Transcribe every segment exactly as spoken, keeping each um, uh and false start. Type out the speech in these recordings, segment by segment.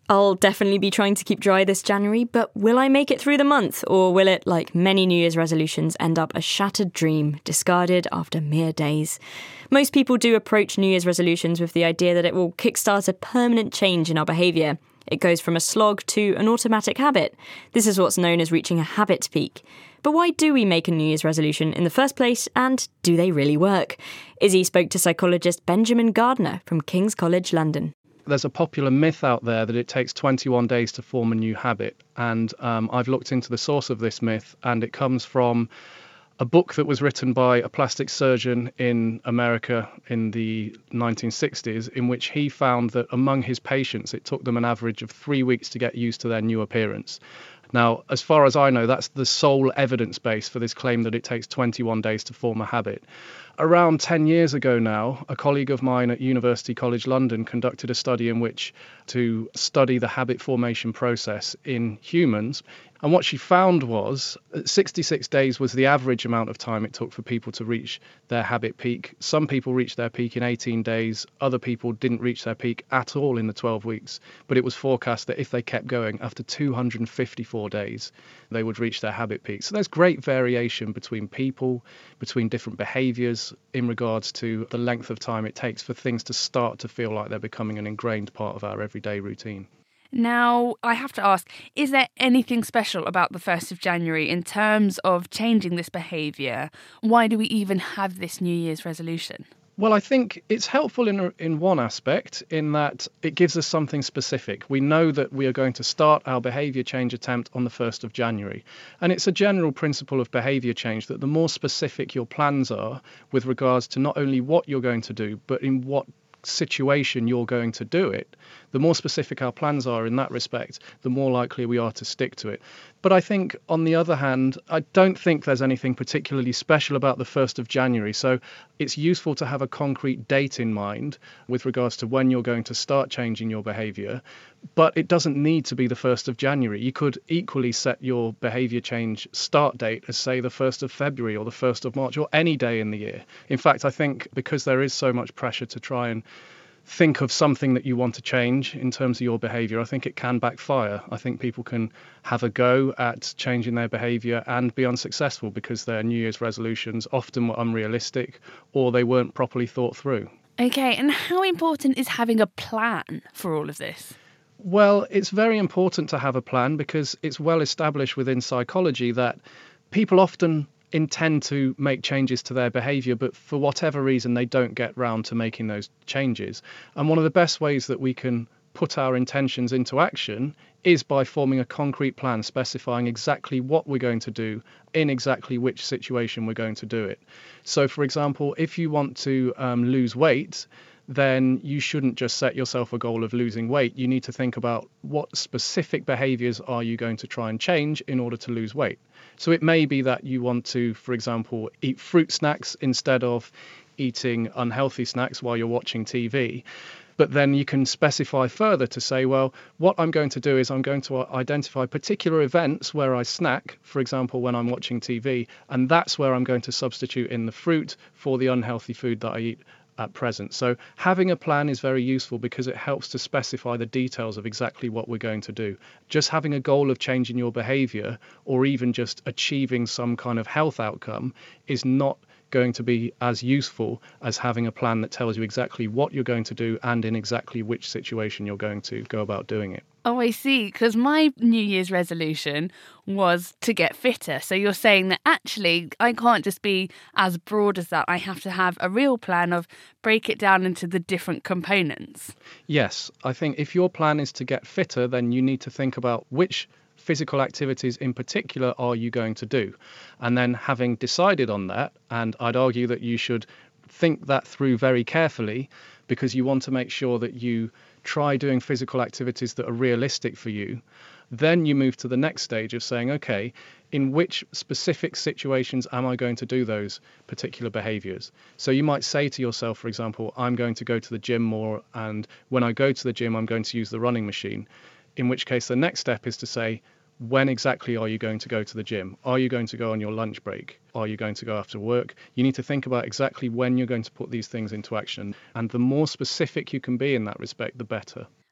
I'll definitely be trying to keep dry this January, but will I make it through the month? Or will it, like many New Year's resolutions, end up a shattered dream, discarded after mere days? Most people do approach New Year's resolutions with the idea that it will kickstart a permanent change in our behaviour. It goes from a slog to an automatic habit. This is what's known as reaching a habit peak. But why do we make a New Year's resolution in the first place, and do they really work? Izzy spoke to psychologist Benjamin Gardner from King's College London. There's a popular myth out there that it takes twenty-one days to form a new habit. And um, I've looked into the source of this myth, and it comes from a book that was written by a plastic surgeon in America in the nineteen sixties, in which he found that among his patients, it took them an average of three weeks to get used to their new appearance. Now, as far as I know, that's the sole evidence base for this claim that it takes twenty-one days to form a habit. Around ten years ago now, a colleague of mine at University College London conducted a study in which to study the habit formation process in humans. And what she found was that sixty-six days was the average amount of time it took for people to reach their habit peak. Some people reached their peak in eighteen days. Other people didn't reach their peak at all in the twelve weeks. But it was forecast that if they kept going, after two hundred fifty-four days, they would reach their habit peak. So there's great variation between people, between different behaviours in regards to the length of time it takes for things to start to feel like they're becoming an ingrained part of our everyday routine. Now, I have to ask, is there anything special about the first of January in terms of changing this behaviour? Why do we even have this New Year's resolution? Well, I think it's helpful in in one aspect, in that it gives us something specific. We know that we are going to start our behaviour change attempt on the first of January. And it's a general principle of behaviour change that the more specific your plans are with regards to not only what you're going to do, but in what situation you're going to do it, the more specific our plans are in that respect, the more likely we are to stick to it. But I think, on the other hand, I don't think there's anything particularly special about the first of January. So it's useful to have a concrete date in mind with regards to when you're going to start changing your behaviour. But it doesn't need to be the first of January. You could equally set your behaviour change start date as, say, the first of February or the first of March or any day in the year. In fact, I think because there is so much pressure to try and think of something that you want to change in terms of your behaviour, I think it can backfire. I think people can have a go at changing their behaviour and be unsuccessful because their New Year's resolutions often were unrealistic or they weren't properly thought through. Okay, and how important is having a plan for all of this? Well, it's very important to have a plan because it's well established within psychology that people often intend to make changes to their behaviour, but for whatever reason they don't get round to making those changes. And one of the best ways that we can put our intentions into action is by forming a concrete plan specifying exactly what we're going to do in exactly which situation we're going to do it. So, for example, if you want to um, lose weight, then you shouldn't just set yourself a goal of losing weight. You need to think about what specific behaviours are you going to try and change in order to lose weight. So it may be that you want to, for example, eat fruit snacks instead of eating unhealthy snacks while you're watching T V. But then you can specify further to say, well, what I'm going to do is I'm going to identify particular events where I snack, for example, when I'm watching T V, and that's where I'm going to substitute in the fruit for the unhealthy food that I eat at present. So having a plan is very useful because it helps to specify the details of exactly what we're going to do. Just having a goal of changing your behaviour or even just achieving some kind of health outcome is not going to be as useful as having a plan that tells you exactly what you're going to do and in exactly which situation you're going to go about doing it. Oh, I see. Because my New Year's resolution was to get fitter. So you're saying that actually I can't just be as broad as that. I have to have a real plan of break it down into the different components. Yes, I think if your plan is to get fitter, then you need to think about which physical activities in particular are you going to do? And then having decided on that, and I'd argue that you should think that through very carefully because you want to make sure that you try doing physical activities that are realistic for you. Then you move to the next stage of saying, okay, in which specific situations am I going to do those particular behaviours? So you might say to yourself, for example, I'm going to go to the gym more, and when I go to the gym, I'm going to use the running machine. In which case, the next step is to say, when exactly are you going to go to the gym? Are you going to go on your lunch break? Are you going to go after work? You need to think about exactly when you're going to put these things into action. And the more specific you can be in that respect, the better.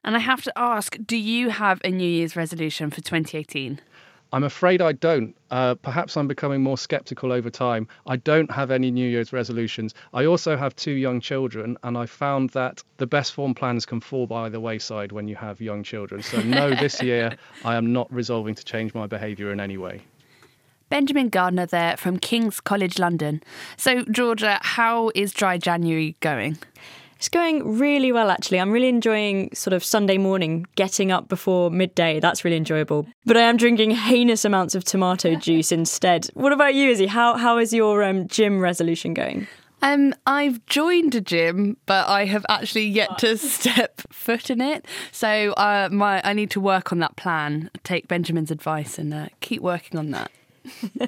And I have to ask, do you have a New Year's resolution for twenty eighteen? I'm afraid I don't. Uh, perhaps I'm becoming more sceptical over time. I don't have any New Year's resolutions. I also have two young children, and I found that the best form plans can fall by the wayside when you have young children. So no, this year I am not resolving to change my behaviour in any way. Benjamin Gardner there from King's College London. So, Georgia, how is Dry January going? It's going really well, actually. I'm really enjoying sort of Sunday morning, getting up before midday. That's really enjoyable. But I am drinking heinous amounts of tomato juice instead. What about you, Izzy? How How is your um, gym resolution going? Um, I've joined a gym, but I have actually yet to step foot in it. So uh, my I need to work on that plan, take Benjamin's advice and uh, keep working on that.